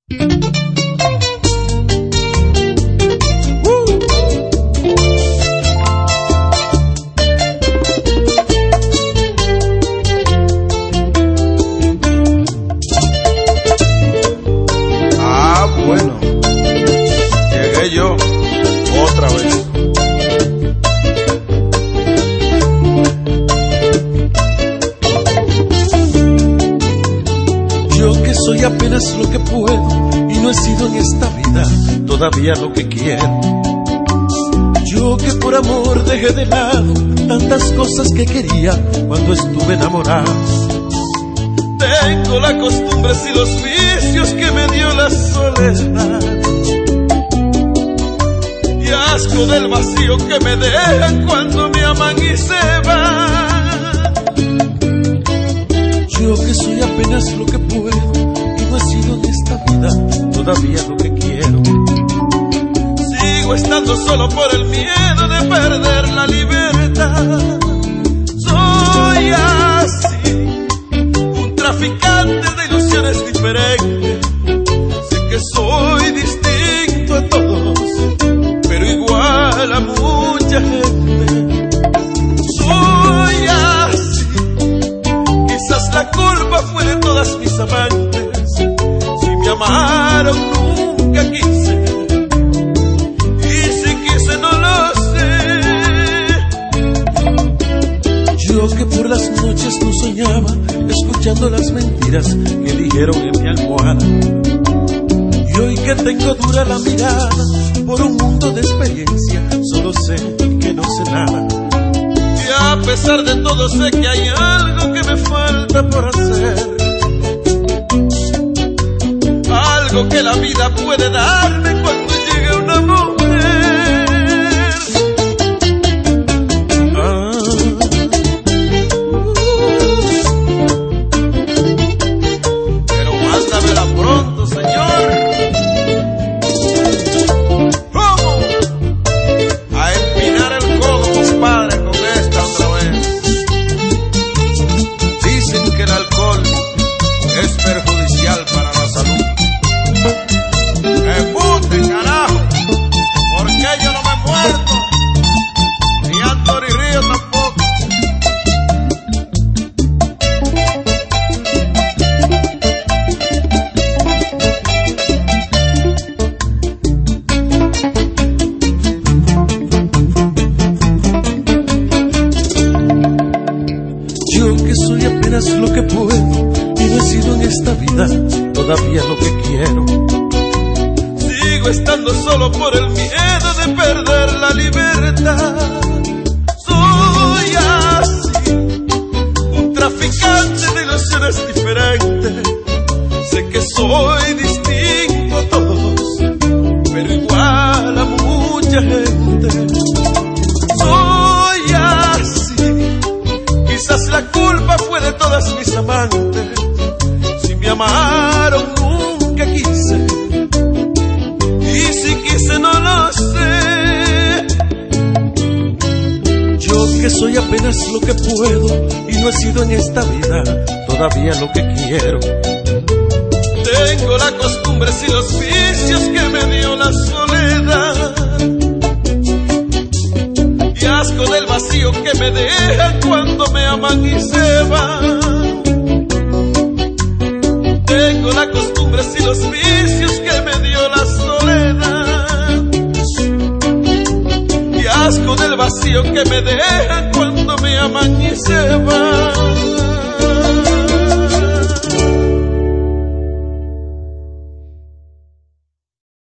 Soy apenas lo que puedo y no he sido en esta vida todavía lo que quiero. Yo que por amor dejé de lado tantas cosas que quería cuando estuve enamorado. Tengo la costumbre y los vicios que me dio la soledad y asco del vacío que me dejan cuando me aman y se van. Yo que soy apenas lo que puedo y no he sido en esta vida todavía lo que quiero. Sigo estando solo por el miedo de perder la libertad. Soy así, un traficante de ilusiones diferentes. Sé que soy distinto a todos, pero igual a mucha gente. Soy así, quizás la culpa fue de todas mis amantes. Si me amaron nunca quise, y si quise no lo sé. Yo que por las noches no soñaba escuchando las mentiras que dijeron en mi almohada, y hoy que tengo dura la mirada por un mundo de experiencia, solo sé que no sé nada. Y a pesar de todo sé que hay algo que me falta por hacer, algo que la vida puede darme cuando llegue una mujer. Pero mándamela pronto, señor. ¿Cómo? A empinar el codo, compadre, con esta otra vez. Dicen que el alcohol es perjudicial para la salud. ¡Embute, carajo! Porque yo no me he muerto, ni Anthony Río tampoco. Yo que soy apenas lo que puedo y no he sido en esta vida todavía lo que quiero. Sigo estando solo por el miedo de perder la libertad. Soy así, un traficante de ilusiones diferentes. Sé que soy distinto a todos, pero igual a mucha gente. Soy así, quizás la culpa fue de todas mis amantes. Si me amaron nunca quise, y si quise no lo sé. Yo que soy apenas lo que puedo y no he sido en esta vida todavía lo que quiero. Tengo la costumbre y los vicios que me dio la soledad, y asco del vacío que me dejan cuando me aman y se van. Tengo la costumbre y los vicios que me dio la soledad, y asco del vacío que me dejan